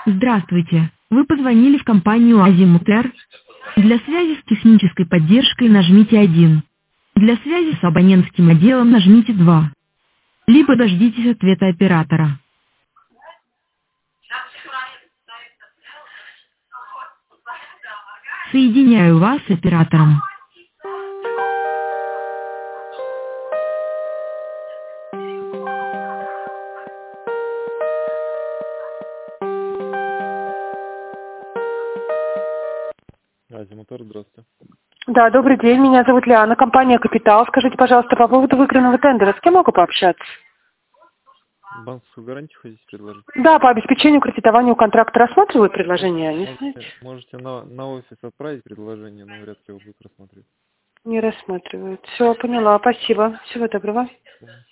Здравствуйте. Вы позвонили в компанию Азимутер. Для связи с технической поддержкой нажмите 1. Для связи с абонентским отделом нажмите 2. Либо дождитесь ответа оператора. Соединяю вас с оператором. Азимутер, здравствуйте. Да, добрый день, меня зовут Лиана, компания «Капитал». Скажите, пожалуйста, по поводу выигранного тендера, с кем могу пообщаться? Банковскую гарантию хотите предложить? Да, по обеспечению кредитованию контракта рассматривают предложение? Не знаете? Можете на офис отправить предложение, но вряд ли его будут рассматривать. Не рассматривают. Все, поняла, спасибо. Всего доброго.